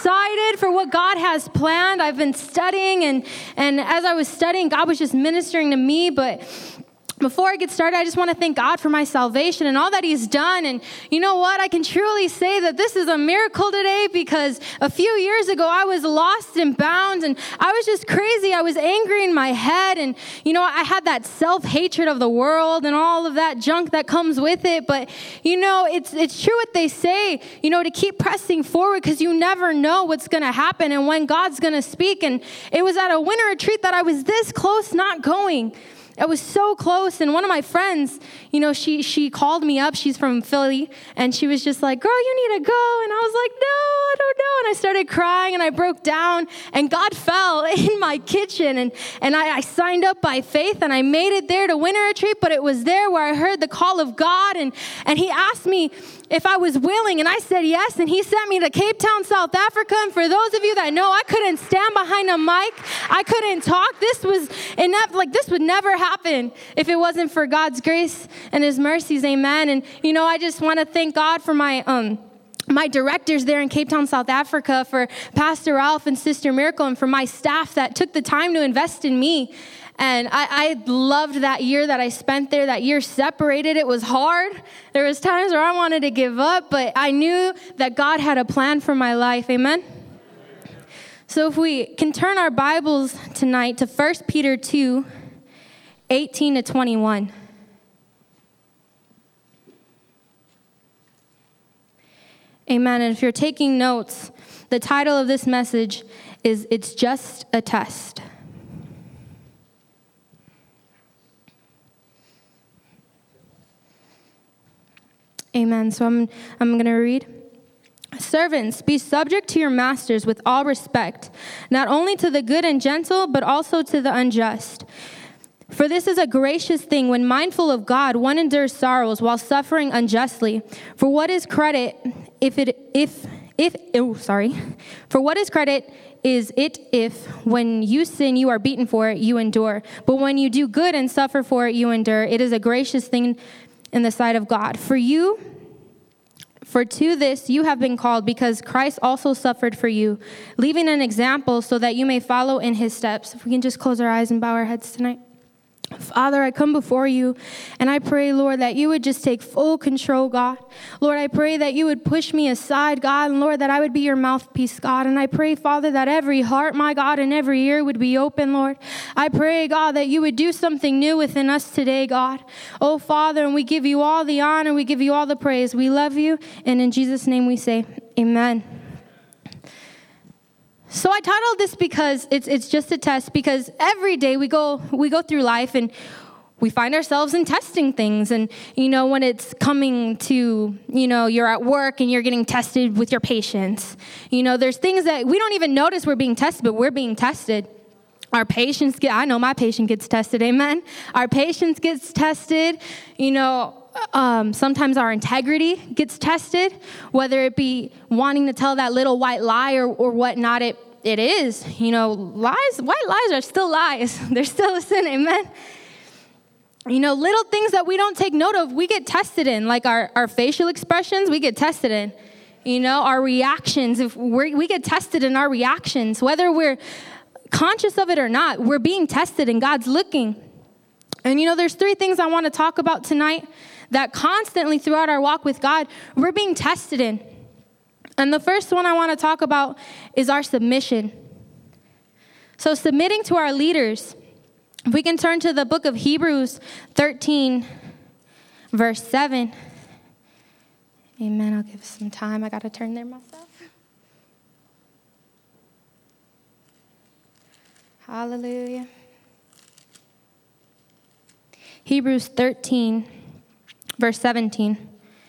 excited for what God has planned. I've been studying, and as I was studying, God was just ministering to me. But before I get started, I just want to thank God for my salvation and all that He's done. And you know what? I can truly say that this is a miracle today, because a few years ago, I was lost and bound, and I was just crazy. I was angry in my head, and I had that self-hatred of the world and all of that junk that comes with it. But it's true what they say, to keep pressing forward, because you never know what's going to happen and when God's going to speak. And it was at a winter retreat that I was this close not going. I was so close, and one of my friends, she called me up. She's from Philly, and she was just like, "Girl, you need to go." And I was like, "No, I don't know." And I started crying, and I broke down, and God fell in my kitchen, and I signed up by faith, and I made it there to winter retreat. But it was there where I heard the call of God, and He asked me if I was willing, and I said yes, and He sent me to Cape Town, South Africa. And for those of you that know, I couldn't stand behind a mic. I couldn't talk. This was enough. This would never happen if it wasn't for God's grace and His mercies. Amen. And I just want to thank God for my directors there in Cape Town, South Africa, for Pastor Ralph and Sister Miracle, and for my staff that took the time to invest in me. And I loved that year that I spent there. That year separated. It was hard. There was times where I wanted to give up, but I knew that God had a plan for my life. Amen. So if we can turn our Bibles tonight to 1 Peter 2, 18 to 21. Amen. And if you're taking notes, the title of this message is "It's Just a Test." Amen. So I'm going to read. "Servants, be subject to your masters with all respect, not only to the good and gentle, but also to the unjust. For this is a gracious thing, when mindful of God, one endures sorrows while suffering unjustly. For what is credit if when you sin you are beaten for it, you endure. But when you do good and suffer for it, you endure. It is a gracious thing in the sight of God. For to this you have been called, because Christ also suffered for you, leaving an example so that you may follow in His steps." If we can just close our eyes and bow our heads tonight. Father, I come before you, and I pray, Lord, that you would just take full control, God. Lord, I pray that you would push me aside, God, and Lord, that I would be your mouthpiece, God. And I pray, Father, that every heart, my God, and every ear would be open, Lord. I pray, God, that you would do something new within us today, God. Oh, Father, and we give you all the honor, we give you all the praise. We love you, and in Jesus' name we say, amen. So I titled this because it's just a test, because every day we go through life and we find ourselves in testing things. And, when it's coming to, you're at work and you're getting tested with your patience. There's things that we don't even notice we're being tested, but we're being tested. Our patience I know my patience gets tested, amen? Our patience gets tested, sometimes our integrity gets tested, whether it be wanting to tell that little white lie or whatnot. It is, lies, white lies are still lies. They're still a sin, amen? Little things that we don't take note of, we get tested in, like our facial expressions, we get tested in. Our reactions, if we get tested in our reactions, whether we're conscious of it or not, we're being tested and God's looking. And there's 3 things I want to talk about tonight that constantly throughout our walk with God, we're being tested in. And the first one I want to talk about is our submission. So submitting to our leaders. If we can turn to the book of Hebrews 13, verse 7. Amen. I'll give some time. I got to turn there myself. Hallelujah. Hebrews 13, verse 17.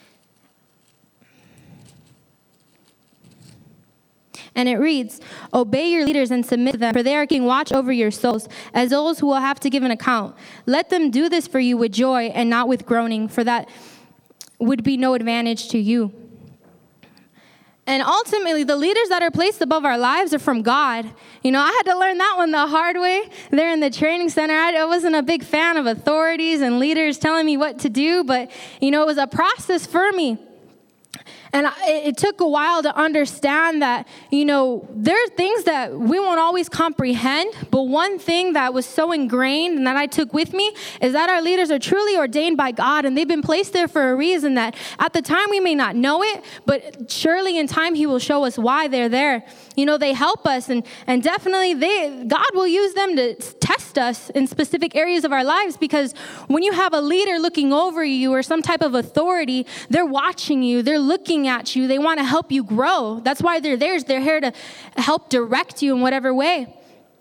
And it reads, "Obey your leaders and submit to them, for they are keeping watch over your souls, as those who will have to give an account. Let them do this for you with joy and not with groaning, for that would be no advantage to you." And ultimately, the leaders that are placed above our lives are from God. I had to learn that one the hard way there in the training center. I wasn't a big fan of authorities and leaders telling me what to do, but, it was a process for me. And it took a while to understand that, there are things that we won't always comprehend, but one thing that was so ingrained and that I took with me is that our leaders are truly ordained by God, and they've been placed there for a reason that at the time we may not know it, but surely in time he will show us why they're there. They help us, and definitely God will use them to test us in specific areas of our lives, because when you have a leader looking over you or some type of authority, they're watching you, they're looking at you, they want to help you grow. That's why they're there. They're here to help direct you in whatever way.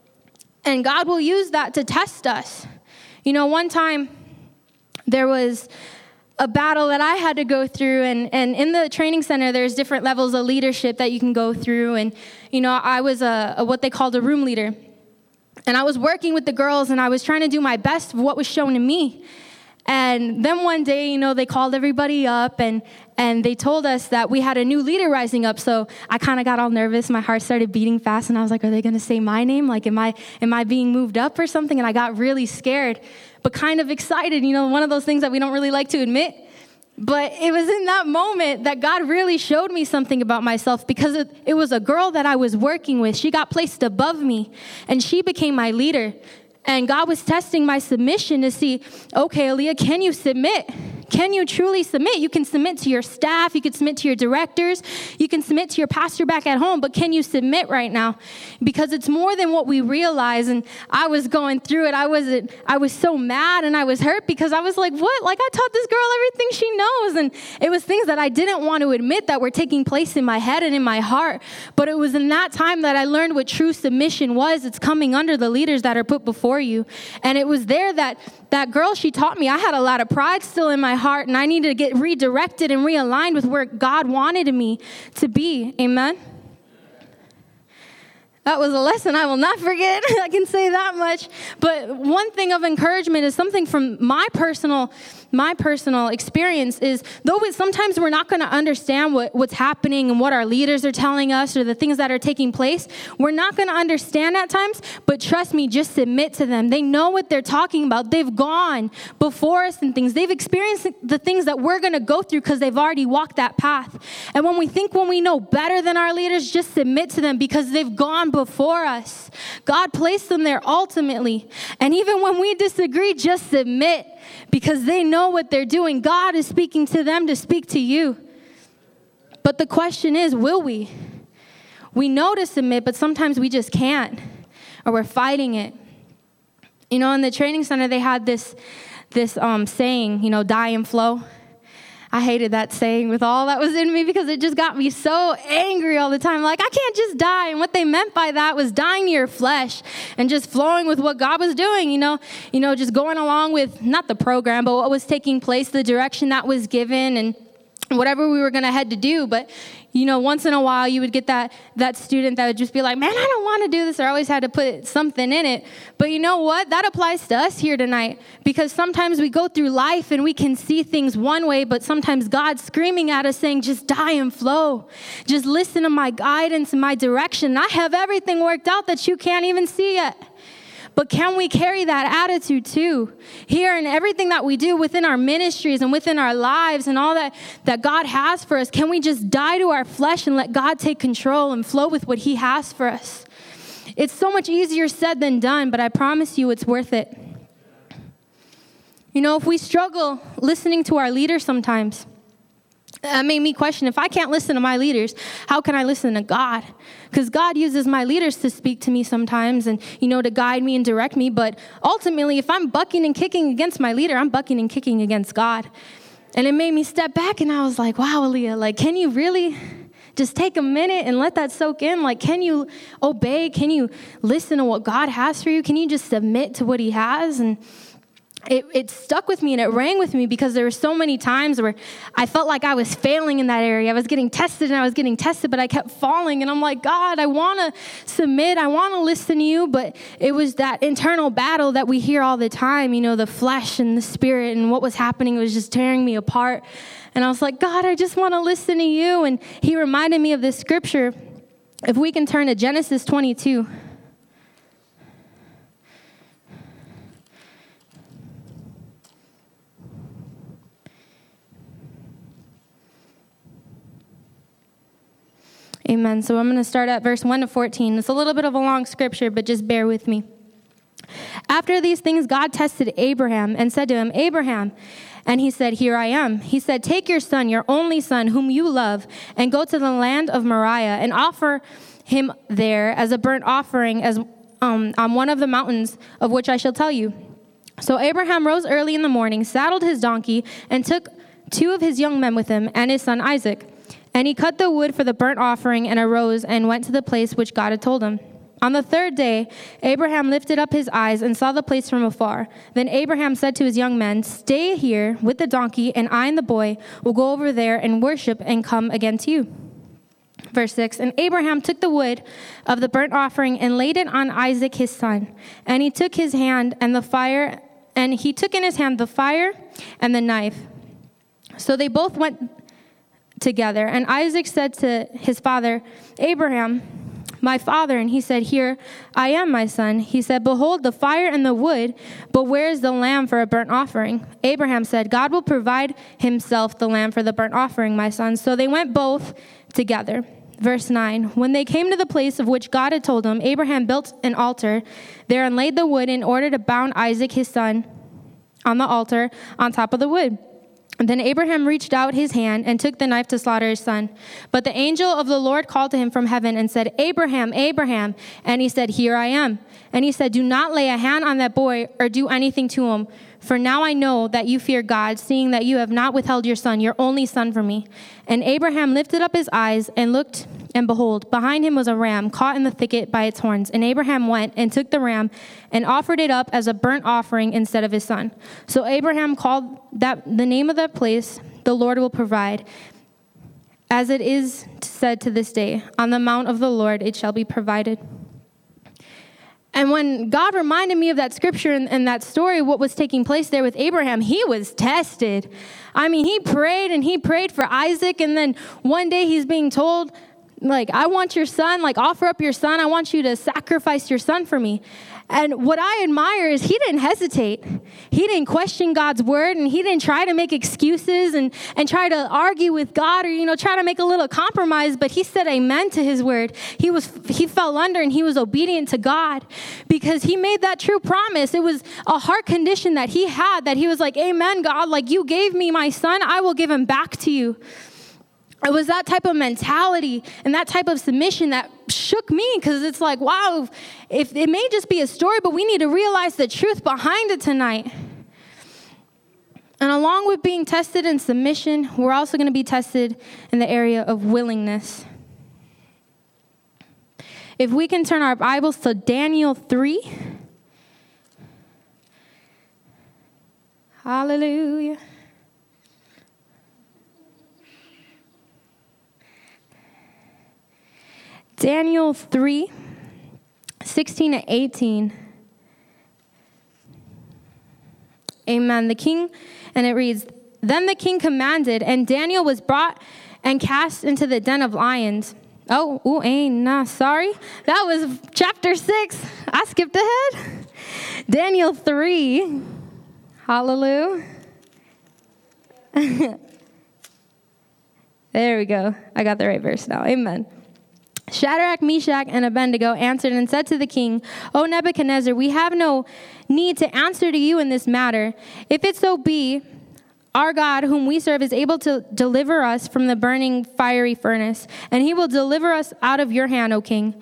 And God will use that to test us. One time there was a battle that I had to go through, and in the training center, there's different levels of leadership that you can go through. And, I was what they called a room leader. And I was working with the girls, and I was trying to do my best of what was shown to me. And then one day, they called everybody up, and they told us that we had a new leader rising up. So I kind of got all nervous. My heart started beating fast, and I was like, are they going to say my name? Like, am I being moved up or something? And I got really scared, but kind of excited. One of those things that we don't really like to admit. But it was in that moment that God really showed me something about myself, because it was a girl that I was working with. She got placed above me, and she became my leader. And God was testing my submission to see, okay, Aaliyah, can you submit? Can you truly submit? You can submit to your staff. You can submit to your directors. You can submit to your pastor back at home. But can you submit right now? Because it's more than what we realize. And I was going through it. I was so mad and I was hurt, because I was like, what? Like, I taught this girl everything she knows. And it was things that I didn't want to admit that were taking place in my head and in my heart. But it was in that time that I learned what true submission was. It's coming under the leaders that are put before you. And it was there that girl, she taught me. I had a lot of pride still in my heart, and I needed to get redirected and realigned with where God wanted me to be. Amen? That was a lesson I will not forget. I can say that much. But one thing of encouragement is something from my personal experience is, though sometimes we're not going to understand what's happening and what our leaders are telling us or the things that are taking place, we're not going to understand at times, but trust me, just submit to them. They know what they're talking about. They've gone before us in things. They've experienced the things that we're going to go through because they've already walked that path. And when we know better than our leaders, just submit to them because they've gone before us. God placed them there ultimately. And even when we disagree, just submit, because they know what they're doing. God is speaking to them to speak to you. But the question is, will we? We know to submit, but sometimes we just can't, or we're fighting it. In the training center, they had this saying, die and flow. I hated that saying with all that was in me, because it just got me so angry all the time. Like, I can't just die. And what they meant by that was dying to your flesh and just flowing with what God was doing, just going along with not the program, but what was taking place, the direction that was given, and whatever we were going to head to do. But, once in a while you would get that student that would just be like, man, I don't want to do this. I always had to put something in it. But you know what? That applies to us here tonight, because sometimes we go through life and we can see things one way, but sometimes God's screaming at us saying, just die and flow. Just listen to my guidance and my direction. I have everything worked out that you can't even see yet. But can we carry that attitude too? Here in everything that we do within our ministries and within our lives and all that God has for us, can we just die to our flesh and let God take control and flow with what he has for us? It's so much easier said than done, but I promise you it's worth it. If we struggle listening to our leaders sometimes, that made me question, if I can't listen to my leaders, how can I listen to God? Because God uses my leaders to speak to me sometimes and, to guide me and direct me. But ultimately, if I'm bucking and kicking against my leader, I'm bucking and kicking against God. And it made me step back, and I was like, wow, Aaliyah, can you really just take a minute and let that soak in? Can you obey? Can you listen to what God has for you? Can you just submit to what he has? And it stuck with me and it rang with me, because there were so many times where I felt like I was failing in that area. I was getting tested, but I kept falling. And I'm like, God, I want to submit. I want to listen to you. But it was that internal battle that we hear all the time, the flesh and the spirit, and what was happening was just tearing me apart. And I was like, God, I just want to listen to you. And he reminded me of this scripture. If we can turn to Genesis 22. Amen. So I'm going to start at verse 1 to 14. It's a little bit of a long scripture, but just bear with me. After these things, God tested Abraham and said to him, Abraham. And he said, here I am. He said, take your son, your only son, whom you love, and go to the land of Moriah and offer him there as a burnt offering on one of the mountains of which I shall tell you. So Abraham rose early in the morning, saddled his donkey, and took 2 of his young men with him and his son Isaac. And he cut the wood for the burnt offering and arose and went to the place which God had told him. On the 3rd day, Abraham lifted up his eyes and saw the place from afar. Then Abraham said to his young men, stay here with the donkey, and I and the boy will go over there and worship and come again to you. Verse 6, and Abraham took the wood of the burnt offering and laid it on Isaac his son. And he took his hand and the fire, and he took in his hand the fire and the knife. So they both went together. And Isaac said to his father, Abraham, my father. And he said, here I am, my son. He said, behold, the fire and the wood, but where is the lamb for a burnt offering? Abraham said, God will provide himself the lamb for the burnt offering, my son. So they went both together. Verse 9, when they came to the place of which God had told him, Abraham built an altar there and laid the wood in order to bound Isaac his son on the altar on top of the wood. And then Abraham reached out his hand and took the knife to slaughter his son. But the angel of the Lord called to him from heaven and said, Abraham, Abraham. And he said, here I am. And he said, do not lay a hand on that boy or do anything to him. For now I know that you fear God, seeing that you have not withheld your son, your only son, from me. And Abraham lifted up his eyes and looked, and behold, behind him was a ram caught in the thicket by its horns. And Abraham went and took the ram and offered it up as a burnt offering instead of his son. So Abraham called the name of that place, the Lord will provide. As it is said to this day, on the mount of the Lord it shall be provided. And when God reminded me of that scripture and that story, what was taking place there with Abraham, he was tested. I mean, he prayed for Isaac, and then one day he's being told, like, I want your son, like, offer up your son. I want you to sacrifice your son for me. And what I admire is he didn't hesitate. He didn't question God's word, and he didn't try to make excuses and try to argue with God or, try to make a little compromise, but he said amen to his word. He fell under and he was obedient to God because he made that true promise. It was a heart condition that he had, that he was like, amen, God, like you gave me my son, I will give him back to you. It was that type of mentality and that type of submission that shook me, because it's like, wow, if it may just be a story, but we need to realize the truth behind it tonight. And along with being tested in submission, we're also going to be tested in the area of willingness. If we can turn our Bibles to Daniel 3. Hallelujah. Daniel 3, 16 to 18. Amen. The king, and it reads, then the king commanded, and Daniel was brought and cast into the den of lions. Sorry. That was chapter 6. I skipped ahead. Daniel 3. Hallelujah. There we go. I got the right verse now. Amen. Shadrach, Meshach, and Abednego answered and said to the king, O Nebuchadnezzar, we have no need to answer to you in this matter. If it so be, our God, whom we serve, is able to deliver us from the burning fiery furnace, and he will deliver us out of your hand, O king.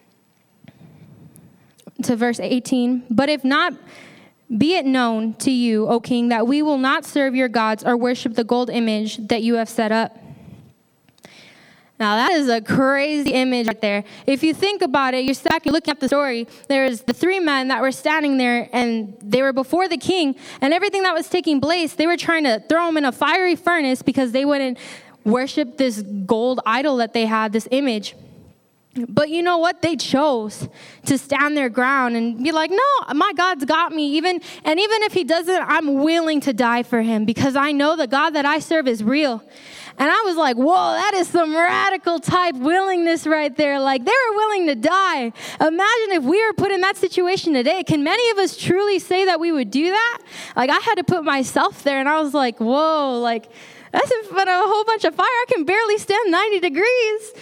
To verse 18, but if not, be it known to you, O king, that we will not serve your gods or worship the gold image that you have set up. Now, that is a crazy image right there. If you think about it, you're back and looking at the story. There's the 3 men that were standing there, and they were before the king, and everything that was taking place, they were trying to throw him in a fiery furnace because they wouldn't worship this gold idol that they had, this image. But you know what? They chose to stand their ground and be like, no, my God's got me. Even if he doesn't, I'm willing to die for him because I know the God that I serve is real. And I was like, whoa, that is some radical type willingness right there. Like, they were willing to die. Imagine if we were put in that situation today. Can many of us truly say that we would do that? Like, I had to put myself there, and I was like, whoa, like, that's in front of a whole bunch of fire. I can barely stand 90 degrees.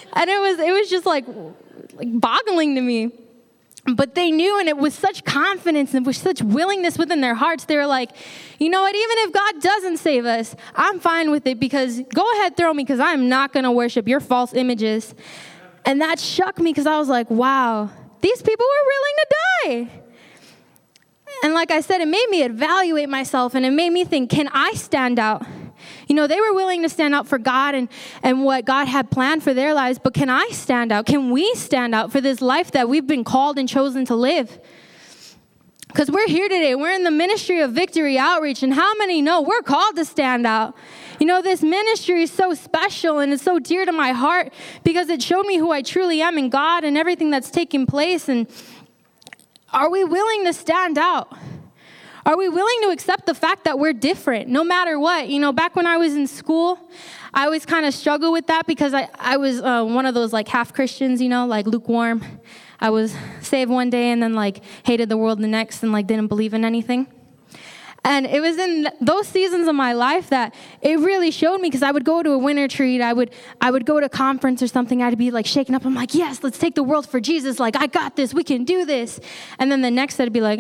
And it was just like boggling to me. But they knew, and it was such confidence and with such willingness within their hearts. They were like, you know what, even if God doesn't save us, I'm fine with it, because go ahead, throw me, because I'm not going to worship your false images. And that shook me, because I was like, wow, these people were willing to die. And like I said, it made me evaluate myself, and it made me think, can I stand out? You know, they were willing to stand out for God and what God had planned for their lives, but can I stand out? Can we stand out for this life that we've been called and chosen to live? Because we're here today. We're in the ministry of Victory Outreach, and how many know we're called to stand out? You know, this ministry is so special, and it's so dear to my heart, because it showed me who I truly am in God and everything that's taking place. And are we willing to stand out? Are we willing to accept the fact that we're different, no matter what? You know, back when I was in school, I always kind of struggled with that, because I was one of those like half Christians, you know, like lukewarm. I was saved one day and then like hated the world the next, and like didn't believe in anything. And it was in those seasons of my life that it really showed me, because I would go to a winter retreat, I would go to a conference or something, I'd be like shaken up. I'm like, yes, let's take the world for Jesus. Like, I got this, we can do this. And then the next I'd be like,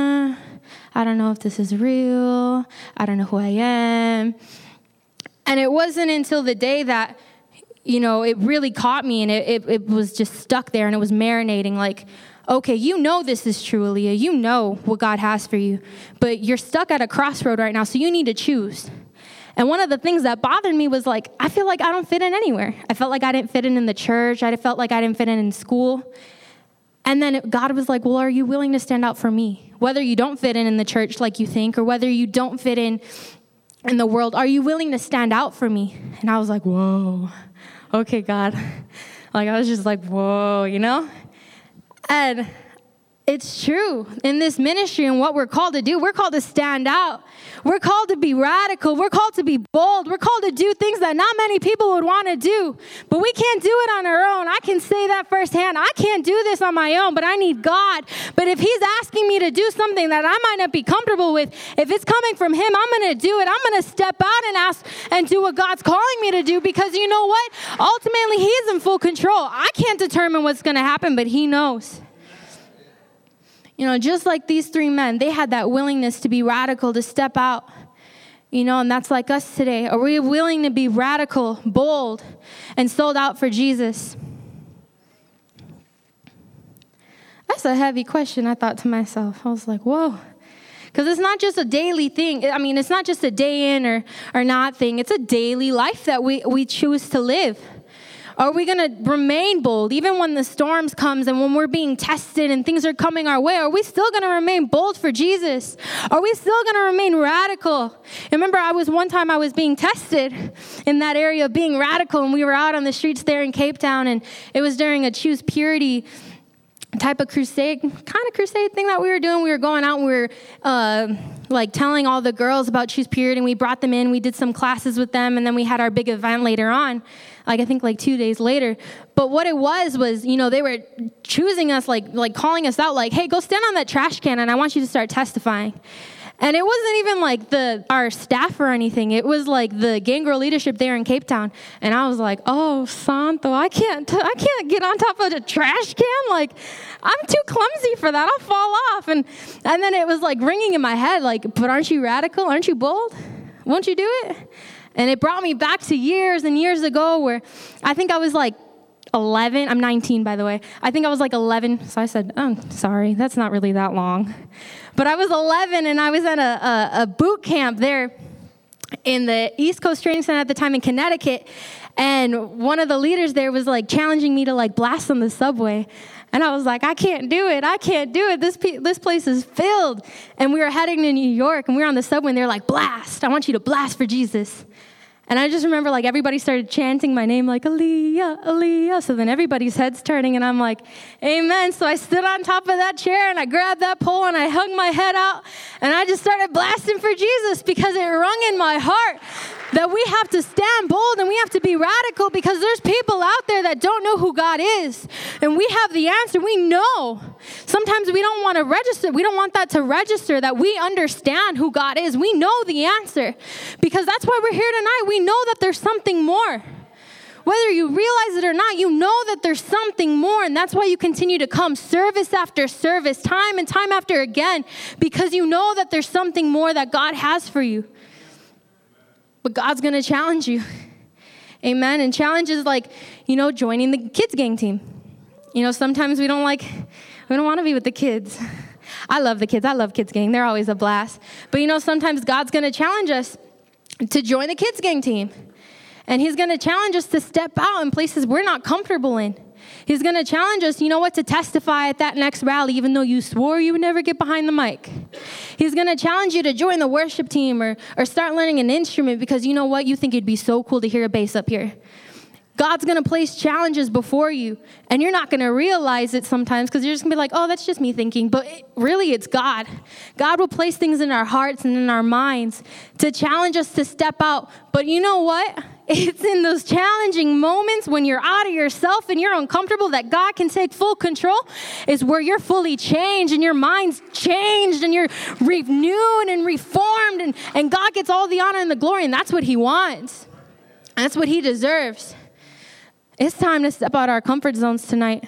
I don't know if this is real. I don't know who I am. And it wasn't until the day that, you know, it really caught me, and it was just stuck there, and it was marinating. Like, okay, you know this is true, Aaliyah. You know what God has for you. But you're stuck at a crossroad right now, so you need to choose. And one of the things that bothered me was, like, I feel like I don't fit in anywhere. I felt like I didn't fit in the church. I felt like I didn't fit in school. And then God was like, well, are you willing to stand out for me? Whether you don't fit in the church like you think, or whether you don't fit in the world, are you willing to stand out for me? And I was like, whoa, okay, God. Like, I was just like, whoa, you know? And it's true. In this ministry and what we're called to do, we're called to stand out. We're called to be radical. We're called to be bold. We're called to do things that not many people would want to do. But we can't do it on our own. I can say that firsthand. I can't do this on my own, but I need God. But if he's asking me to do something that I might not be comfortable with, if it's coming from him, I'm going to do it. I'm going to step out and ask and do what God's calling me to do, because you know what? Ultimately, he's in full control. I can't determine what's going to happen, but he knows. You know, just like these three men, they had that willingness to be radical, to step out, you know, and that's like us today. Are we willing to be radical, bold, and sold out for Jesus? That's a heavy question, I thought to myself. I was like, whoa. Because it's not just a daily thing. I mean, it's not just a day in or not thing. It's a daily life that we choose to live. Are we going to remain bold even when the storms comes and when we're being tested and things are coming our way? Are we still going to remain bold for Jesus? Are we still going to remain radical? Remember, one time I was being tested in that area of being radical, and we were out on the streets there in Cape Town, and it was during a Choose Purity type of crusade thing that we were doing. We were going out and we were like telling all the girls about Choose Purity, and we brought them in. We did some classes with them, and then we had our big event later on. I think 2 days later. But what it was, you know, they were choosing us, like calling us out, like, hey, go stand on that trash can, and I want you to start testifying. And it wasn't even like our staff or anything. It was like the gang girl leadership there in Cape Town. And I was like, oh, Santo, I can't get on top of the trash can. Like, I'm too clumsy for that. I'll fall off. And then it was like ringing in my head, like, but aren't you radical? Aren't you bold? Won't you do it? And it brought me back to years and years ago where I think I was like 11. I'm 19, by the way. I think I was like 11. So I said, oh, sorry, that's not really that long. But I was 11, and I was at a boot camp there in the East Coast Training Center at the time in Connecticut. And one of the leaders there was like challenging me to like blast on the subway. And I was like, I can't do it. This place is filled. And we were heading to New York, and we were on the subway, and they're like, blast. I want you to blast for Jesus. And I just remember, like, everybody started chanting my name, like, Aaliyah, Aaliyah. So then everybody's head's turning, and I'm like, amen. So I stood on top of that chair, and I grabbed that pole, and I hung my head out, and I just started blasting for Jesus, because it rung in my heart that we have to stand bold and we have to be radical, because there's people out there that don't know who God is. And we have the answer. We know. Sometimes we don't want to register. We don't want that to register, that we understand who God is. We know the answer, because that's why we're here tonight. We know that there's something more. whether you realize it or not, you know that there's something more. And that's why you continue to come service after service, time and time after again, because you know that there's something more that God has for you. But God's going to challenge you. Amen. And challenges like, joining the kids gang team. Sometimes we don't want to be with the kids. I love the kids. I love kids gang. They're always a blast. But sometimes God's going to challenge us to join the kids gang team. And he's going to challenge us to step out in places we're not comfortable in. He's going to challenge us, to testify at that next rally, even though you swore you would never get behind the mic. He's going to challenge you to join the worship team or start learning an instrument because you know what? You think it'd be so cool to hear a bass up here. God's going to place challenges before you, and you're not going to realize it sometimes because you're just going to be like, oh, that's just me thinking. But really, it's God. God will place things in our hearts and in our minds to challenge us to step out. But you know what? It's in those challenging moments when you're out of yourself and you're uncomfortable that God can take full control is where you're fully changed and your mind's changed and you're renewed and reformed and God gets all the honor and the glory, and that's what he wants. That's what he deserves. It's time to step out our comfort zones tonight.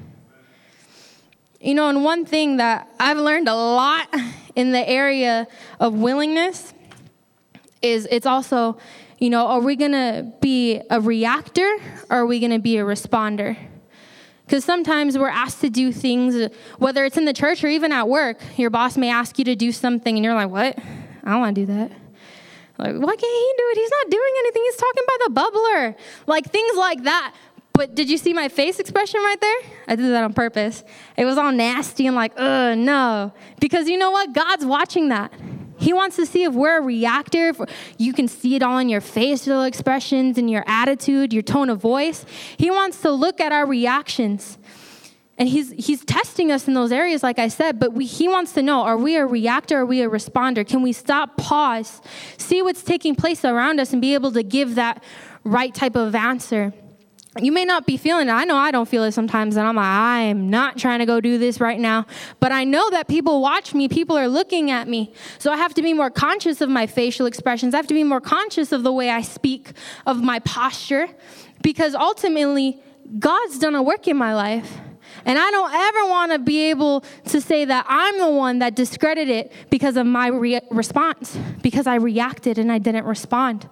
And one thing that I've learned a lot in the area of willingness is it's also, are we going to be a reactor or are we going to be a responder? Because sometimes we're asked to do things, whether it's in the church or even at work. Your boss may ask you to do something and you're like, what? I don't want to do that. Like, why can't he do it? He's not doing anything. He's talking by the bubbler. Like, things like that. But did you see my face expression right there? I did that on purpose. It was all nasty and like, no. Because you know what? God's watching that. He wants to see if we're a reactor. You can see it all in your facial expressions and your attitude, your tone of voice. He wants to look at our reactions. And he's testing us in those areas, like I said, but he wants to know, are we a reactor or are we a responder? Can we stop, pause, see what's taking place around us and be able to give that right type of answer? You may not be feeling it. I know I don't feel it sometimes, and I'm like, I am not trying to go do this right now. But I know that people watch me. People are looking at me. So I have to be more conscious of my facial expressions. I have to be more conscious of the way I speak, of my posture, because ultimately, God's done a work in my life. And I don't ever want to be able to say that I'm the one that discredited it because of my response, because I reacted and I didn't respond.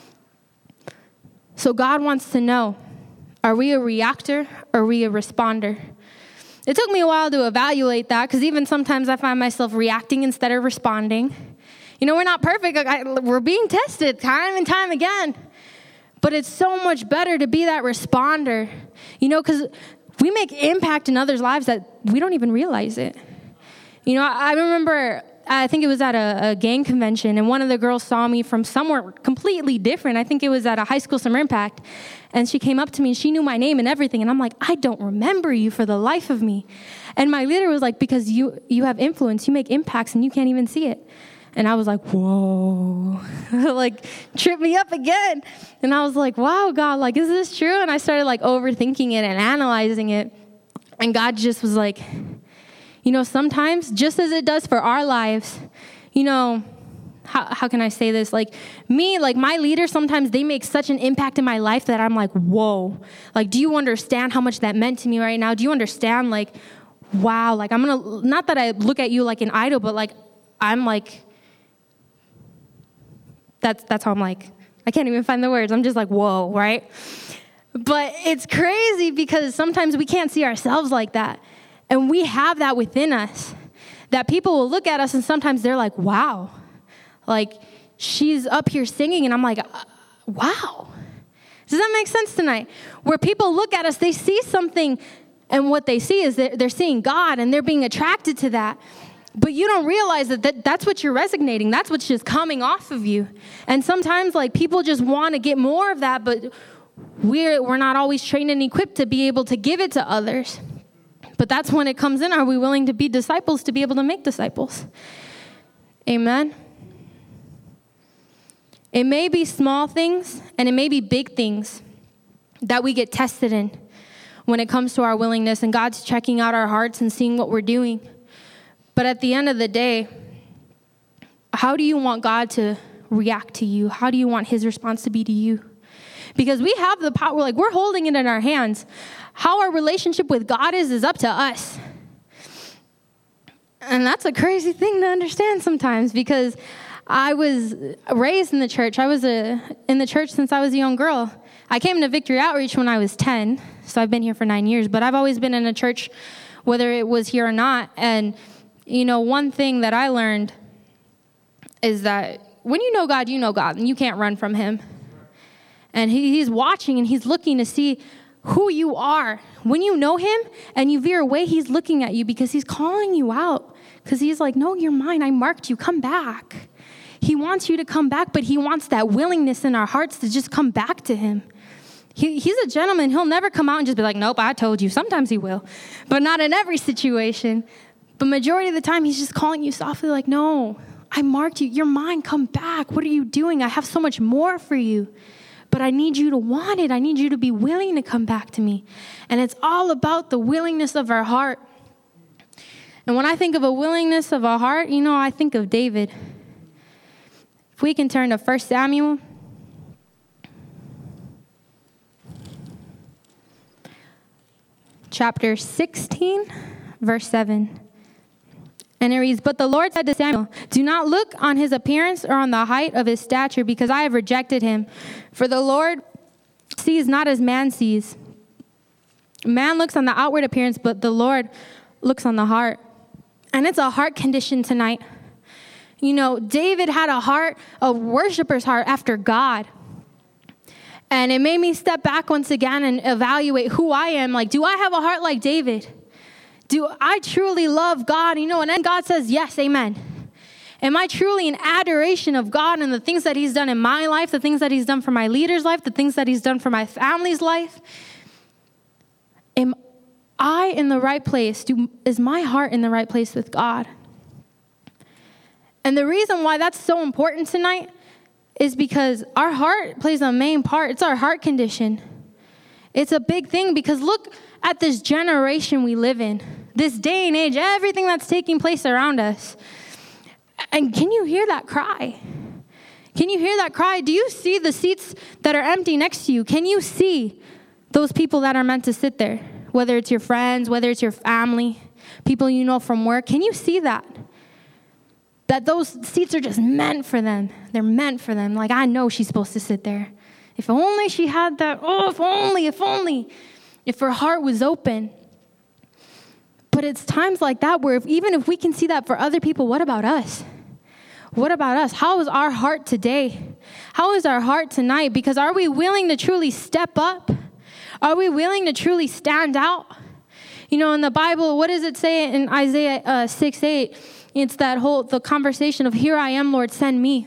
So God wants to know, are we a reactor or are we a responder? It took me a while to evaluate that because even sometimes I find myself reacting instead of responding. We're not perfect. We're being tested time and time again. But it's so much better to be that responder, because we make impact in others' lives that we don't even realize it. I remember, I think it was at a gang convention, and one of the girls saw me from somewhere completely different. I think it was at a high school summer impact. And she came up to me, and she knew my name and everything. And I'm like, I don't remember you for the life of me. And my leader was like, because you have influence, you make impacts, and you can't even see it. And I was like, whoa, like, trip me up again. And I was like, wow, God, like, is this true? And I started, like, overthinking it and analyzing it. And God just was like, sometimes, just as it does for our lives, how can I say this? Like, me, like, my leaders, sometimes they make such an impact in my life that I'm like, whoa. Like, do you understand how much that meant to me right now? Do you understand, like, wow, like, not that I look at you like an idol, but, like, I'm like, that's how I'm like, I can't even find the words. I'm just like, whoa, right? But it's crazy because sometimes we can't see ourselves like that. And we have that within us, that people will look at us and sometimes they're like, wow, like she's up here singing. And I'm like, wow. Does that make sense tonight? Where people look at us, they see something, and what they see is that they're seeing God and they're being attracted to that. But you don't realize that's what you're resonating. That's what's just coming off of you. And sometimes, like, people just want to get more of that, but we're not always trained and equipped to be able to give it to others. But that's when it comes in. Are we willing to be disciples to be able to make disciples? Amen. It may be small things and it may be big things that we get tested in when it comes to our willingness, and God's checking out our hearts and seeing what we're doing. But at the end of the day, how do you want God to react to you? How do you want his response to be to you? because we have the power. Like, we're holding it in our hands. How our relationship with God is up to us. And that's a crazy thing to understand sometimes, because I was raised in the church. I was in the church since I was a young girl. I came to Victory Outreach when I was 10, so I've been here for 9 years. But I've always been in a church, whether it was here or not. And, one thing that I learned is that when you know God, and you can't run from him. And he's watching, and he's looking to see who you are. When you know him and you veer away, he's looking at you because he's calling you out. Because he's like, no, you're mine. I marked you. Come back. He wants you to come back, but he wants that willingness in our hearts to just come back to him. He's a gentleman. He'll never come out and just be like, nope, I told you. Sometimes he will, but not in every situation. But majority of the time, he's just calling you softly like, no, I marked you. You're mine. Come back. What are you doing? I have so much more for you. But I need you to want it. I need you to be willing to come back to me. And it's all about the willingness of our heart. And when I think of a willingness of our heart, I think of David. If we can turn to 1 Samuel. Chapter 16, verse 7. And it reads, but the Lord said to Samuel, do not look on his appearance or on the height of his stature, because I have rejected him. For the Lord sees not as man sees. Man looks on the outward appearance, but the Lord looks on the heart. And it's a heart condition tonight. David had a worshiper's heart after God. And it made me step back once again and evaluate who I am. Like, do I have a heart like David? Do I truly love God? And then God says, yes, amen. Am I truly in adoration of God and the things that he's done in my life, the things that he's done for my leader's life, the things that he's done for my family's life? Am I in the right place? Is my heart in the right place with God? And the reason why that's so important tonight is because our heart plays a main part. It's our heart condition. It's a big thing, because look at this generation we live in, this day and age, everything that's taking place around us. And can you hear that cry? Can you hear that cry? Do you see the seats that are empty next to you? Can you see those people that are meant to sit there? Whether it's your friends, whether it's your family, people you know from work. Can you see that? That those seats are just meant for them. They're meant for them. Like, I know she's supposed to sit there. If only she had that. Oh, if only. If her heart was open. But it's times like that where even if we can see that for other people, what about us? What about us? How is our heart today? How is our heart tonight? Because are we willing to truly step up? Are we willing to truly stand out? In the Bible, what does it say in Isaiah 6:8? It's the conversation of, here I am, Lord, send me.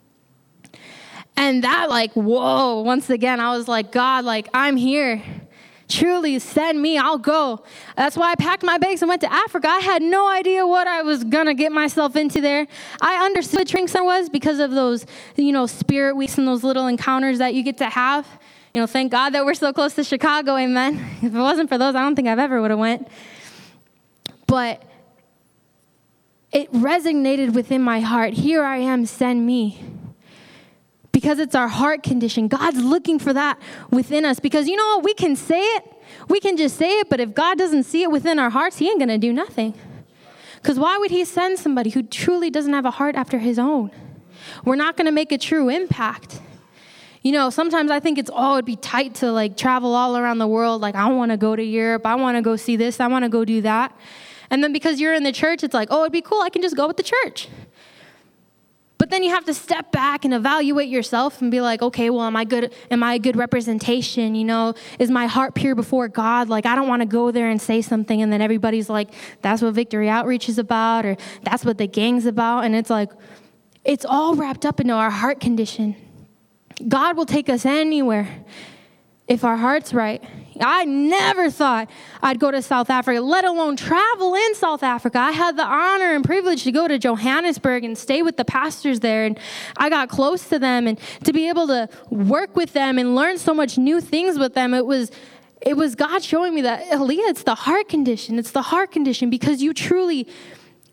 And that, whoa, once again, I was like, God, I'm here. Truly, send me, I'll go. That's why I packed my bags and went to Africa. I had no idea what I was going to get myself into there. I understood what Training Center was because of those, spirit weeks and those little encounters that you get to have. Thank God that we're so close to Chicago, amen. If it wasn't for those, I don't think I've ever would have went. But it resonated within my heart. Here I am, send me. Because it's our heart condition. God's looking for that within us. Because we can say it. We can just say it. But if God doesn't see it within our hearts, he ain't going to do nothing. Because why would he send somebody who truly doesn't have a heart after his own? We're not going to make a true impact. Sometimes I think it'd be tight to travel all around the world. I want to go to Europe. I want to go see this. I want to go do that. And then because you're in the church, it's it'd be cool. I can just go with the church. But then you have to step back and evaluate yourself and be like, okay, well, am I good? Am I a good representation? Is my heart pure before God? I don't want to go there and say something. And then everybody's like, that's what Victory Outreach is about, or that's what the gang's about. And it's all wrapped up into our heart condition. God will take us anywhere if our heart's right. I never thought I'd go to South Africa, let alone travel in South Africa. I had the honor and privilege to go to Johannesburg and stay with the pastors there, and I got close to them, and to be able to work with them and learn so much new things with them, it was God showing me that, Aaliyah, it's the heart condition. It's the heart condition, because you truly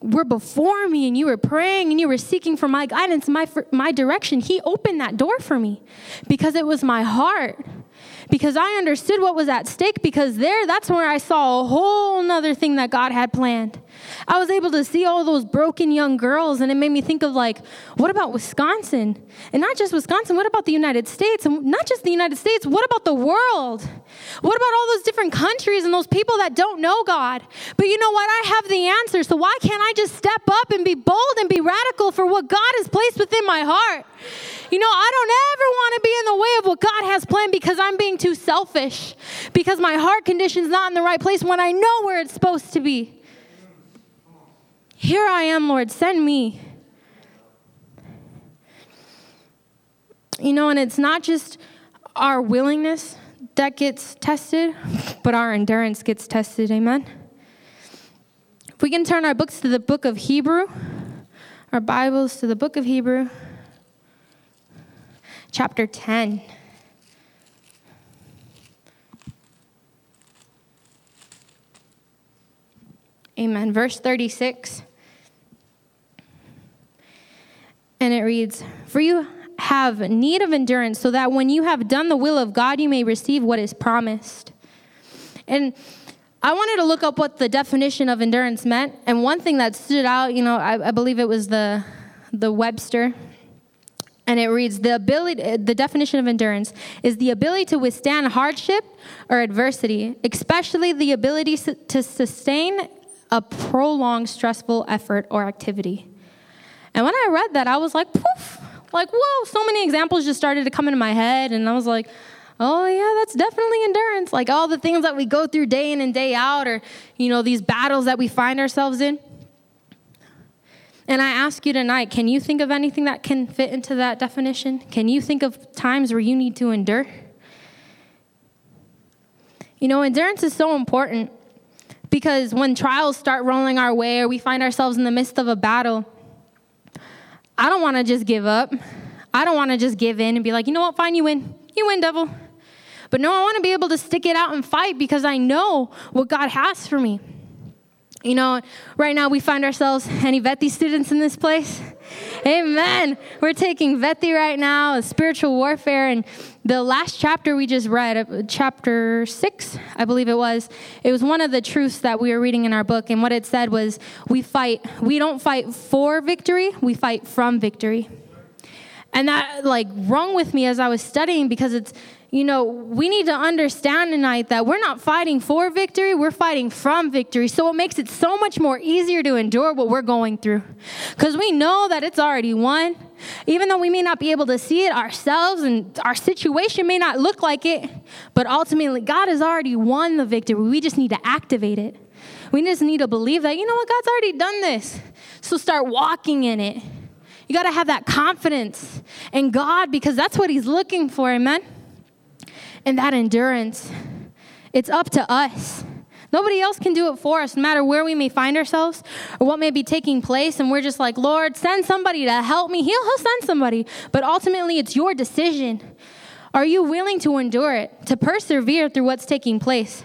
were before me and you were praying and you were seeking for my guidance, my direction, he opened that door for me because it was my heart. Because I understood what was at stake, because that's where I saw a whole nother thing that God had planned. I was able to see all those broken young girls, and it made me think of what about Wisconsin? And not just Wisconsin, what about the United States? And not just the United States, what about the world? What about all those different countries and those people that don't know God? But you know what? I have the answer, so why can't I just step up and be bold and be radical for what God has placed within my heart? I don't ever want to be in the way of what God has planned because I'm being too selfish, because my heart condition's not in the right place when I know where it's supposed to be. Here I am, Lord, send me. And it's not just our willingness that gets tested, but our endurance gets tested, amen? If we can turn our books to the book of Hebrew, our Bibles to the book of Hebrew, chapter 10. Amen. Verse 36. And it reads, "For you have need of endurance, so that when you have done the will of God, you may receive what is promised." And I wanted to look up what the definition of endurance meant. And one thing that stood out, I believe it was the Webster. And it reads, the definition of endurance is the ability to withstand hardship or adversity, especially the ability to sustain a prolonged stressful effort or activity. And when I read that, I was like, poof, whoa, so many examples just started to come into my head. And I was like, oh yeah, that's definitely endurance. Like all the things that we go through day in and day out, or, these battles that we find ourselves in. And I ask you tonight, can you think of anything that can fit into that definition? Can you think of times where you need to endure? Endurance is so important because when trials start rolling our way or we find ourselves in the midst of a battle, I don't want to just give up. I don't want to just give in and be like, you know what, fine, you win. You win, devil. But no, I want to be able to stick it out and fight because I know what God has for me. Right now we find ourselves, any Veti students in this place? Amen. We're taking Veti right now, spiritual warfare. And the last chapter we just read, chapter 6, I believe it was one of the truths that we were reading in our book. And what it said was, we don't fight for victory, we fight from victory. And that rung with me as I was studying, because it's, we need to understand tonight that we're not fighting for victory, we're fighting from victory. So it makes it so much more easier to endure what we're going through. Because we know that it's already won. Even though we may not be able to see it ourselves and our situation may not look like it, but ultimately God has already won the victory. We just need to activate it. We just need to believe that, God's already done this. So start walking in it. You got to have that confidence in God, because that's what he's looking for, amen? And that endurance, it's up to us. Nobody else can do it for us, no matter where we may find ourselves or what may be taking place. And we're just like, Lord, send somebody to help me. He'll send somebody. But ultimately, it's your decision. Are you willing to endure it, to persevere through what's taking place?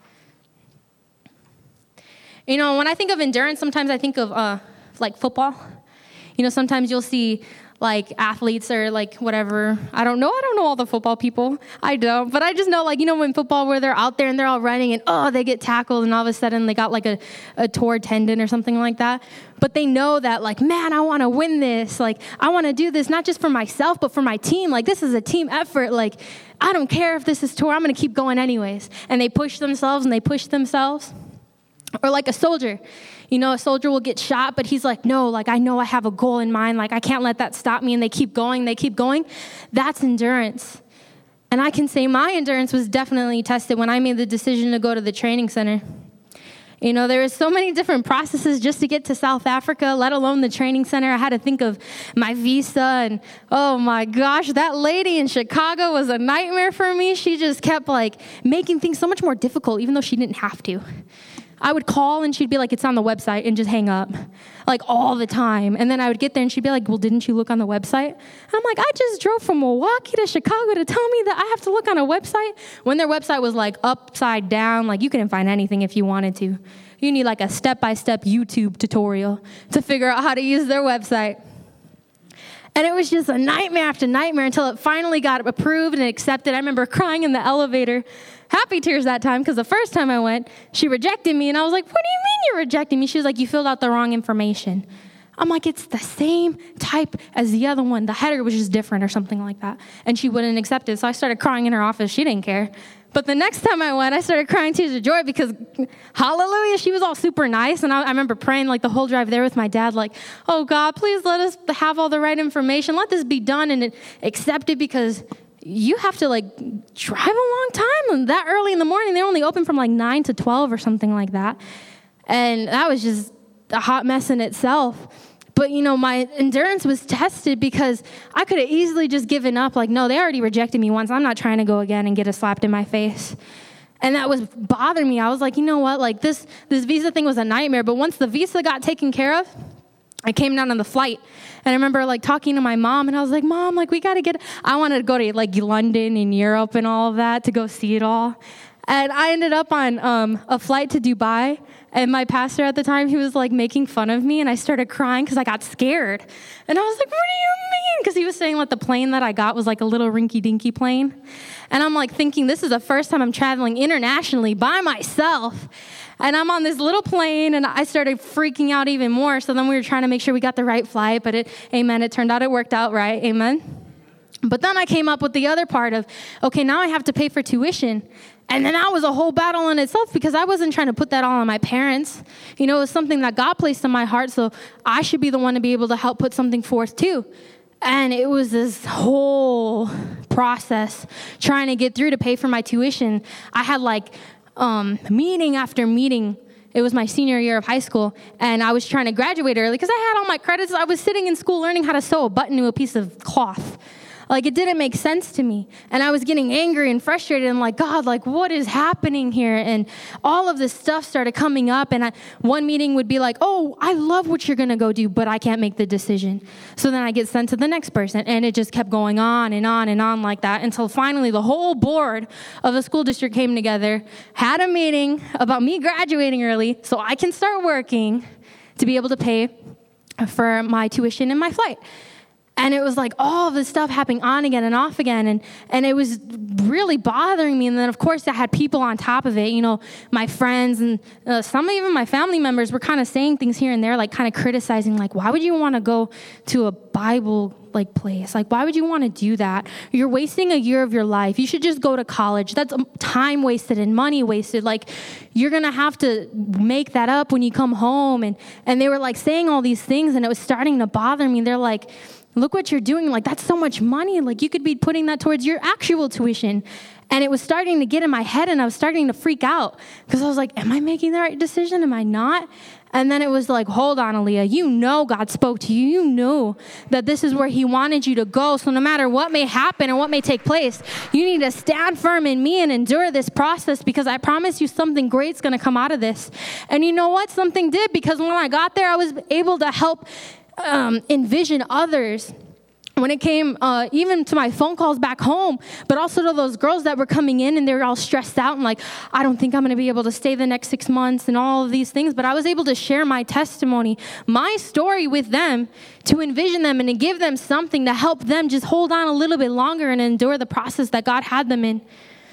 When I think of endurance, sometimes I think of football. Sometimes you'll see athletes or whatever. I don't know all the football people. I don't. But I just know when football, where they're out there and they're all running and they get tackled and all of a sudden they got a torn tendon or something like that. But they know that man, I want to win this. I want to do this not just for myself, but for my team. This is a team effort. I don't care if this is torn. I'm going to keep going anyways. And they push themselves and they push themselves. Or a soldier. A soldier will get shot, but he's like, no, I know I have a goal in mind. I can't let that stop me. And they keep going. That's endurance. And I can say my endurance was definitely tested when I made the decision to go to the training center. There was so many different processes just to get to South Africa, let alone the training center. I had to think of my visa, and oh my gosh, that lady in Chicago was a nightmare for me. She just kept making things so much more difficult, even though she didn't have to. I would call and she'd be like, it's on the website, and just hang up, like all the time. And then I would get there and she'd be like, well, didn't you look on the website? And I'm like, I just drove from Milwaukee to Chicago to tell me that I have to look on a website, when their website was like upside down. Like you couldn't find anything if you wanted to. You need like a step-by-step YouTube tutorial to figure out how to use their website. And it was just a nightmare after nightmare until it finally got approved and accepted. I remember crying in the elevator, happy tears that time, because the first time I went, she rejected me. And I was like, what do you mean you're rejecting me? She was like, you filled out the wrong information. I'm like, it's the same type as the other one. The header was just different or something like that. And she wouldn't accept it. So I started crying in her office. She didn't care. But the next time I went, I started crying tears of joy because, hallelujah, she was all super nice. And I remember praying like the whole drive there with my dad, like, oh, God, please let us have all the right information. Let this be done and accepted, because you have to like drive a long time. And that early in the morning, they're only open from like 9 to 12 or something like that. And that was just a hot mess in itself. But, my endurance was tested because I could have easily just given up. Like, no, they already rejected me once. I'm not trying to go again and get it slapped in my face. And that was bothering me. I was like, you know what? Like, this visa thing was a nightmare. But once the visa got taken care of, I came down on the flight. And I remember, like, talking to my mom. And I was like, Mom, like, we got to I wanted to go to, like, London and Europe and all of that to go see it all. And I ended up on a flight to Dubai. And my pastor at the time, he was like making fun of me, and I started crying because I got scared. And I was like, what do you mean? Because he was saying like the plane that I got was like a little rinky-dinky plane. And I'm like thinking, this is the first time I'm traveling internationally by myself. And I'm on this little plane, and I started freaking out even more. So then we were trying to make sure we got the right flight, but it turned out it worked out right, amen? But then I came up with the other part of, okay, now I have to pay for tuition. And then that was a whole battle in itself, because I wasn't trying to put that all on my parents. It was something that God placed in my heart, so I should be the one to be able to help put something forth too. And it was this whole process trying to get through to pay for my tuition. I had like meeting after meeting. It was my senior year of high school, and I was trying to graduate early because I had all my credits. I was sitting in school learning how to sew a button to a piece of cloth. Like, it didn't make sense to me. And I was getting angry and frustrated and like, God, like, what is happening here? And all of this stuff started coming up. And one meeting would be like, oh, I love what you're going to go do, but I can't make the decision. So then I get sent to the next person. And it just kept going on and on and on like that until finally the whole board of the school district came together, had a meeting about me graduating early so I can start working to be able to pay for my tuition and my flight. And it was like all of this stuff happening on again and off again. And it was really bothering me. And then, of course, I had people on top of it. My friends and some even my family members were kind of saying things here and there, like kind of criticizing, like, why would you want to go to a Bible place? Like, why would you want to do that? You're wasting a year of your life. You should just go to college. That's time wasted and money wasted. Like, you're going to have to make that up when you come home. And they were like saying all these things, and it was starting to bother me. They're like, look what you're doing. Like, that's so much money. Like, you could be putting that towards your actual tuition. And it was starting to get in my head, and I was starting to freak out because I was like, am I making the right decision? Am I not? And then it was like, hold on, Aaliyah. God spoke to you. You knew that this is where he wanted you to go. So no matter what may happen and what may take place, you need to stand firm in me and endure this process, because I promise you something great's going to come out of this. And you know what? Something did, because when I got there, I was able to help envision others when it came even to my phone calls back home, but also to those girls that were coming in and they were all stressed out and like, I don't think I'm going to be able to stay the next 6 months and all of these things. But I was able to share my testimony, my story with them, to envision them and to give them something to help them just hold on a little bit longer and endure the process that God had them in.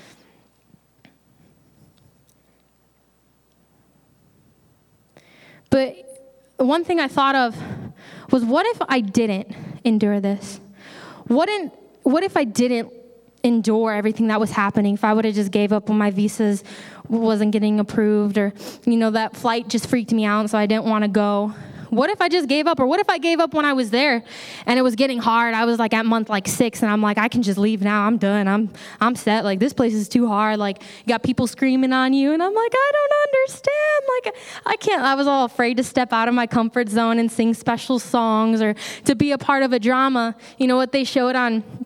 But one thing I thought of was, what if I didn't endure this? What if I didn't endure everything that was happening? If I would have just gave up when my visas wasn't getting approved, or, that flight just freaked me out, so I didn't want to go. What if I just gave up? Or what if I gave up when I was there and it was getting hard? I was like at month 6 and I'm like, I can just leave now. I'm done. I'm set. Like, this place is too hard. Like, you got people screaming on you. And I'm like, I don't understand. Like, I can't. I was all afraid to step out of my comfort zone and sing special songs or to be a part of a drama. What they showed on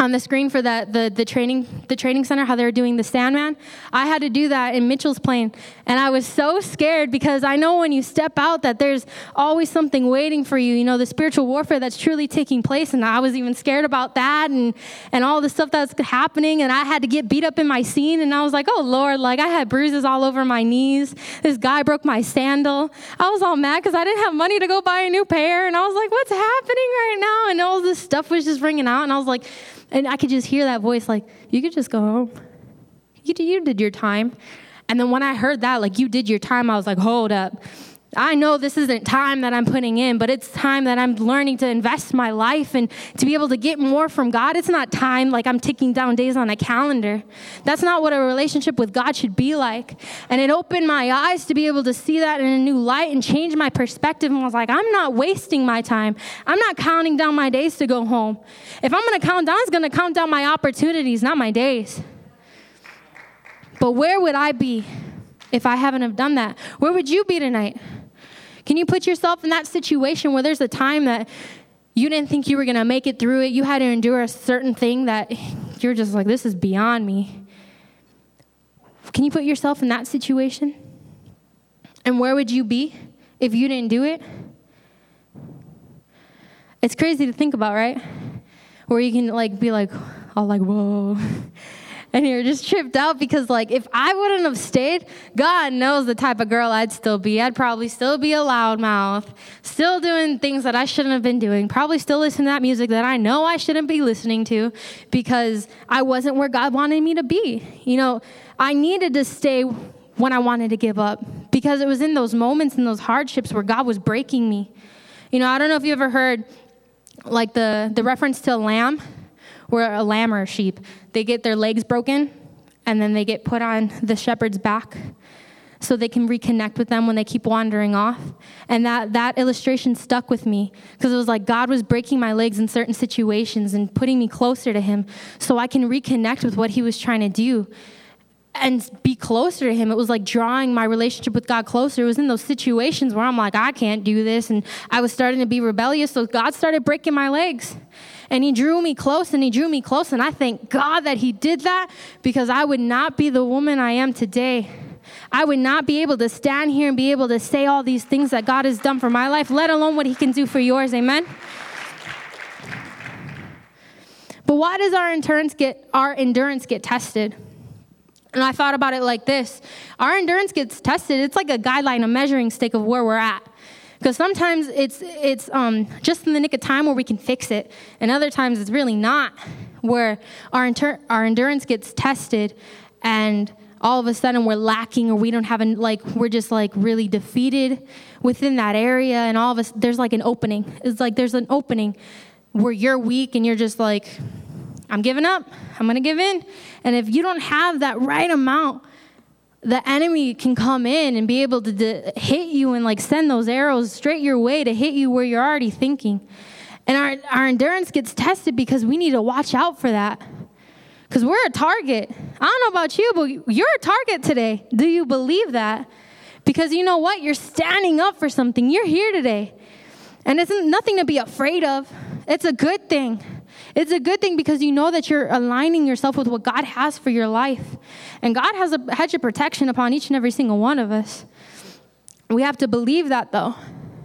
on the screen for the training center, how they were doing the Sandman. I had to do that in Mitchell's plane, and I was so scared because I know when you step out that there's always something waiting for you, the spiritual warfare that's truly taking place, and I was even scared about that and all the stuff that's happening, and I had to get beat up in my scene, and I was like, oh Lord, like I had bruises all over my knees. This guy broke my sandal. I was all mad because I didn't have money to go buy a new pair, and I was like, what's happening right now? And all this stuff was just ringing out, and I was like, and I could just hear that voice like, you could just go home. You did your time. And then when I heard that, like, you did your time, I was like, hold up. I know this isn't time that I'm putting in, but it's time that I'm learning to invest my life and to be able to get more from God. It's not time like I'm ticking down days on a calendar. That's not what a relationship with God should be like. And it opened my eyes to be able to see that in a new light and change my perspective. And I was like, I'm not wasting my time. I'm not counting down my days to go home. If I'm going to count down, it's going to count down my opportunities, not my days. But where would I be if I haven't have done that? Where would you be tonight? Can you put yourself in that situation where there's a time that you didn't think you were going to make it through it? You had to endure a certain thing that you're just like, this is beyond me. Can you put yourself in that situation? And where would you be if you didn't do it? It's crazy to think about, right? Where you can be like, all like, whoa. And you're just tripped out because, if I wouldn't have stayed, God knows the type of girl I'd still be. I'd probably still be a loudmouth, still doing things that I shouldn't have been doing, probably still listening to that music that I know I shouldn't be listening to because I wasn't where God wanted me to be. I needed to stay when I wanted to give up because it was in those moments and those hardships where God was breaking me. I don't know if you ever heard, the reference to a lamb. Where a lamb or a sheep, they get their legs broken and then they get put on the shepherd's back so they can reconnect with them when they keep wandering off. And that illustration stuck with me because it was like God was breaking my legs in certain situations and putting me closer to him so I can reconnect with what he was trying to do and be closer to him. It was like drawing my relationship with God closer. It was in those situations where I'm like, I can't do this. And I was starting to be rebellious. So God started breaking my legs. And he drew me close and he drew me close. And I thank God that he did that because I would not be the woman I am today. I would not be able to stand here and be able to say all these things that God has done for my life, let alone what he can do for yours. Amen? But why does our endurance get tested? And I thought about it like this. Our endurance gets tested. It's like a guideline, a measuring stick of where we're at. Because sometimes it's just in the nick of time where we can fix it. And other times it's really not, where our endurance gets tested and all of a sudden we're lacking or we don't have, we're just really defeated within that area. And all of us, there's an opening. It's like there's an opening where you're weak and you're just like, I'm giving up. I'm going to give in. And if you don't have that right amount, the enemy can come in and be able to hit you and send those arrows straight your way to hit you where you're already thinking. And our endurance gets tested because we need to watch out for that. Because we're a target. I don't know about you, but you're a target today. Do you believe that? Because you know what? You're standing up for something. You're here today. And it's nothing to be afraid of. It's a good thing. It's a good thing because you know that you're aligning yourself with what God has for your life. And God has a hedge of protection upon each and every single one of us. We have to believe that, though.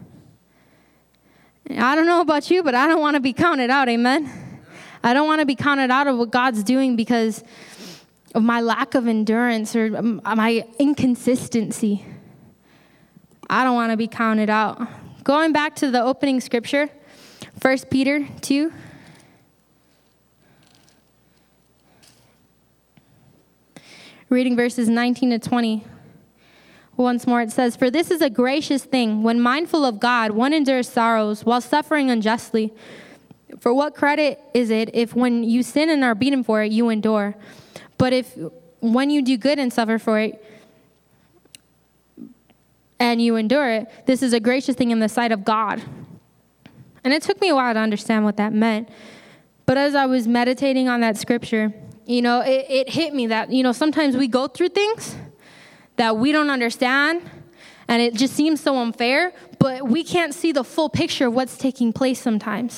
I don't know about you, but I don't want to be counted out, amen? I don't want to be counted out of what God's doing because of my lack of endurance or my inconsistency. I don't want to be counted out. Going back to the opening scripture, 1 Peter 2. Reading verses 19 to 20. Once more it says, "For this is a gracious thing. When mindful of God, one endures sorrows while suffering unjustly. For what credit is it if when you sin and are beaten for it, you endure? But if when you do good and suffer for it, and you endure it, this is a gracious thing in the sight of God." And it took me a while to understand what that meant. But as I was meditating on that scripture, it hit me that, sometimes we go through things that we don't understand, and it just seems so unfair, but we can't see the full picture of what's taking place sometimes.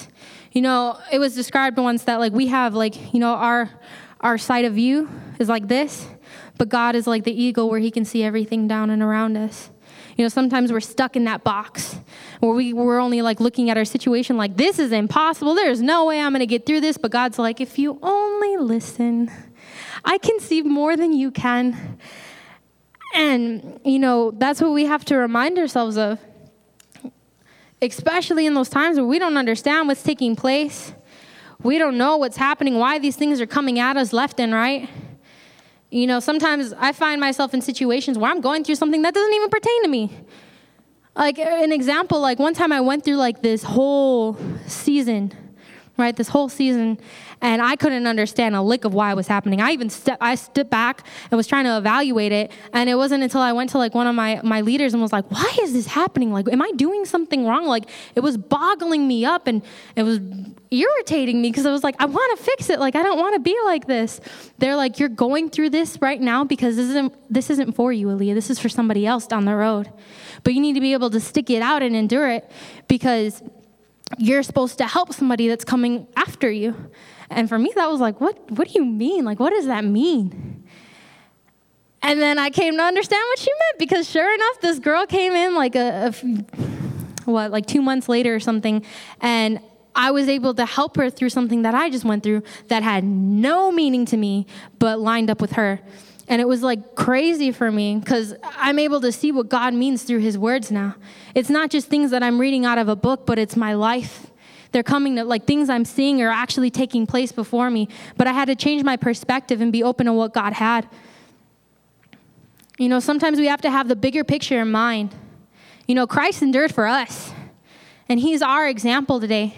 You know, it was described once that like we have like, you know, our side of view is like this, but God is like the eagle where he can see everything down and around us. You know, sometimes we're stuck in that box where we're only like looking at our situation like, this is impossible. There's no way I'm going to get through this. But God's like, if you only listen, I can see more than you can. And, you know, that's what we have to remind ourselves of, especially in those times where we don't understand what's taking place. We don't know what's happening, why these things are coming at us left and right. You know, sometimes I find myself in situations where I'm going through something that doesn't even pertain to me. Like an example, like one time I went through like this whole season, right? This whole season, and I couldn't understand a lick of why it was happening. I stepped back and was trying to evaluate it, and it wasn't until I went to like one of my leaders and was like, why is this happening? Like, am I doing something wrong? Like, it was boggling me up, and it was irritating me because I was like, I want to fix it. Like, I don't want to be like this. They're like, you're going through this right now because this isn't for you, Aaliyah. This is for somebody else down the road. But you need to be able to stick it out and endure it because you're supposed to help somebody that's coming after you. And for me, that was like, what do you mean? Like, what does that mean? And then I came to understand what she meant because sure enough, this girl came in like like 2 months later or something. And I was able to help her through something that I just went through that had no meaning to me, but lined up with her. And it was like crazy for me because I'm able to see what God means through his words now. It's not just things that I'm reading out of a book, but it's my life. They're coming to, like, things I'm seeing are actually taking place before me. But I had to change my perspective and be open to what God had. You know, sometimes we have to have the bigger picture in mind. You know, Christ endured for us. And he's our example today.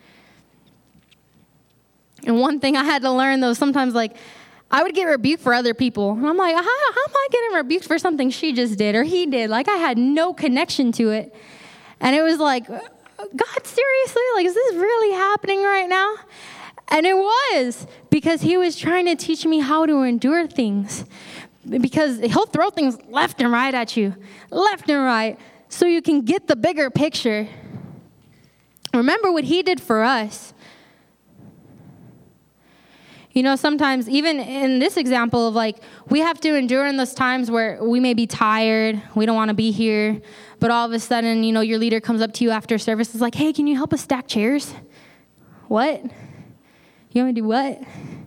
And one thing I had to learn, though, sometimes, like, I would get rebuked for other people. And I'm like, how am I getting rebuked for something she just did or he did? Like, I had no connection to it. And it was like, God, seriously? Like, is this really happening right now? And it was, because he was trying to teach me how to endure things. Because he'll throw things left and right at you, left and right, so you can get the bigger picture. Remember what he did for us. You know, sometimes, even in this example of like, we have to endure in those times where we may be tired, we don't want to be here, but all of a sudden, you know, your leader comes up to you after service, is like, hey, can you help us stack chairs? What? You want me to do what?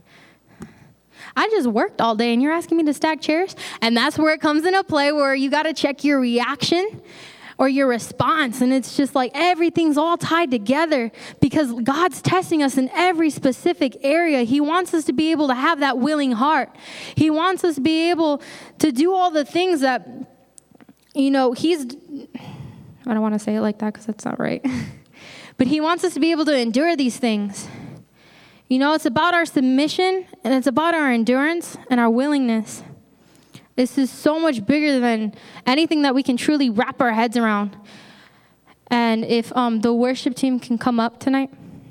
I just worked all day and you're asking me to stack chairs? And that's where it comes into play, where you got to check your reaction or your response. And it's just like everything's all tied together because God's testing us in every specific area. He wants us to be able to have that willing heart. He wants us to be able to do all the things that, you know, I don't want to say it like that because that's not right. But he wants us to be able to endure these things. You know, it's about our submission and it's about our endurance and our willingness. This is so much bigger than anything that we can truly wrap our heads around. And if the worship team can come up tonight.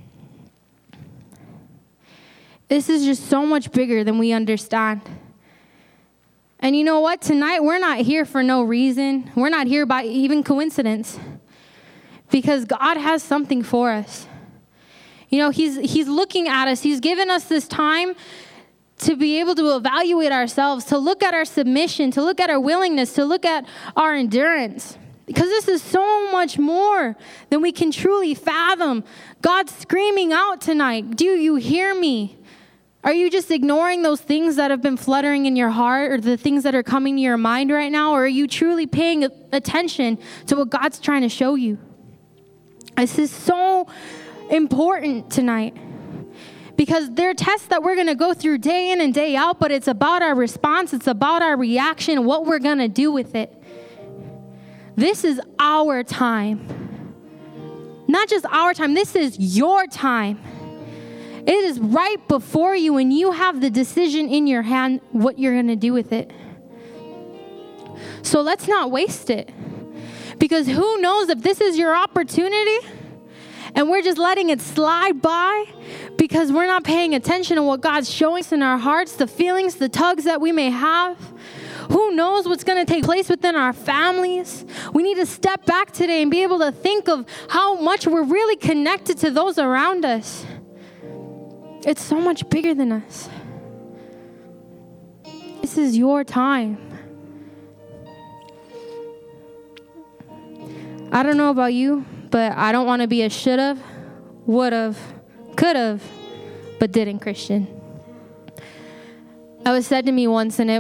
This is just so much bigger than we understand. And you know what? Tonight, we're not here for no reason. We're not here by even coincidence. Because God has something for us. You know, he's looking at us. He's given us this time to be able to evaluate ourselves, to look at our submission, to look at our willingness, to look at our endurance. Because this is so much more than we can truly fathom. God's screaming out tonight, do you hear me? Are you just ignoring those things that have been fluttering in your heart or the things that are coming to your mind right now? Or are you truly paying attention to what God's trying to show you? This is so important tonight. Because there are tests that we're going to go through day in and day out, but it's about our response. It's about our reaction, what we're going to do with it. This is our time. Not just our time. This is your time. It is right before you, and you have the decision in your hand what you're going to do with it. So let's not waste it. Because who knows if this is your opportunity and we're just letting it slide by because we're not paying attention to what God's showing us in our hearts, the feelings, the tugs that we may have. Who knows what's going to take place within our families? We need to step back today and be able to think of how much we're really connected to those around us. It's so much bigger than us. This is your time. I don't know about you, but I don't want to be a should've, would've, could've, but didn't Christian. That was said to me once, and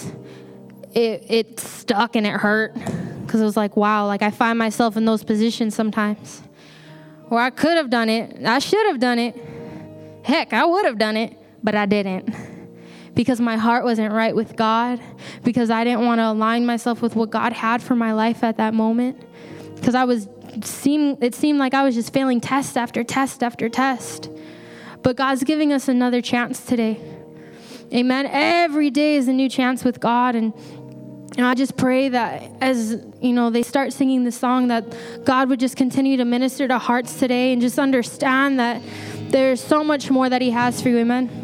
it stuck and it hurt, because it was like, wow, like I find myself in those positions sometimes where I could have done it. I should have done it. Heck, I would have done it, but I didn't, because my heart wasn't right with God, because I didn't want to align myself with what God had for my life at that moment, because it seemed like I was just failing test after test after test. But God's giving us another chance today. Amen. Every day is a new chance with God. And I just pray that as, they start singing the song, that God would just continue to minister to hearts today and just understand that there's so much more that he has for you. Amen.